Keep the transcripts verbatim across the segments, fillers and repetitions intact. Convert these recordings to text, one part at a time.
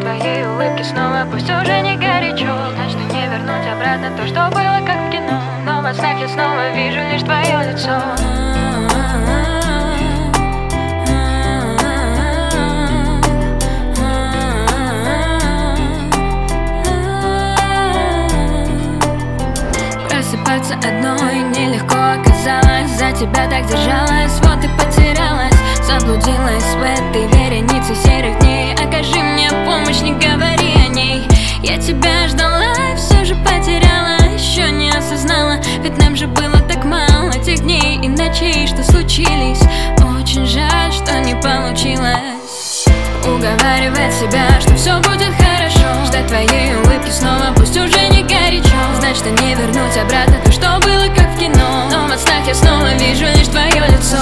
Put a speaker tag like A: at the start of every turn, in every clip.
A: твоей улыбки снова, пусть уже не горячо. Значит, не вернуть обратно то, что было как в кино. Но во снах я снова вижу лишь твое лицо. Просыпаться одной нелегко оказалось. За тебя так держалась, вот и потерялась. Заблудилась в этой веренице серых дней. Окажи мне помощь, не говори о ней. Я тебя ждала и все же потеряла. Еще не осознала, ведь нам же было так мало тех дней и ночей, что случились. Очень жаль, что не получилось. Уговаривать себя, что все будет хорошо. Ждать твоей улыбки снова, пусть уже не горячо. Знать, что не вернуть обратно то, что было как в кино. Но во снах я снова вижу лишь твое лицо.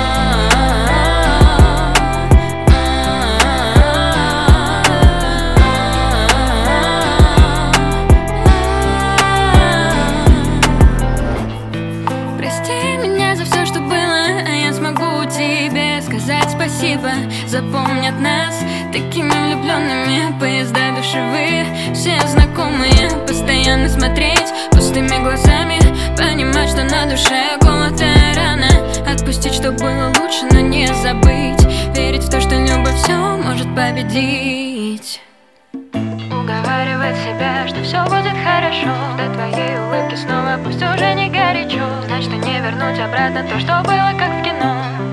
A: Прости меня за все, что было, а я смогу тебе сказать спасибо. Запомнят нас такими влюбленными. Поезда душевые, все знакомые. Постоянно смотреть пустыми глазами, понимать, что на душе голод и рана. Отпустить, что было лучше, но не забыть. Верить в то, что любовь все может победить. Уговаривать себя, что все будет хорошо. До твоей улыбки снова, пусть уже не горячо. Знать, что не вернуть обратно то, что было как в кино.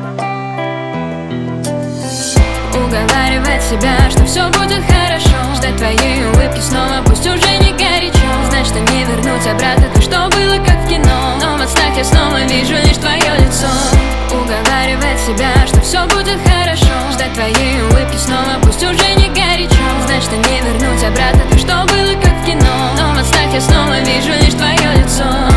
A: Уговаривать себя, что все будет хорошо. Ждать твоей улыбки снова, пусть уже не горячо. Знать, что не вернуть обратно то, что было как в кино. Но во снах я снова вижу лишь твое лицо. Уговаривать себя, что все будет хорошо. Ждать твоей улыбки снова, пусть уже не горячо. Знать, что не вернуть обратно то, что было как в кино. Но во снах я снова вижу лишь твое лицо.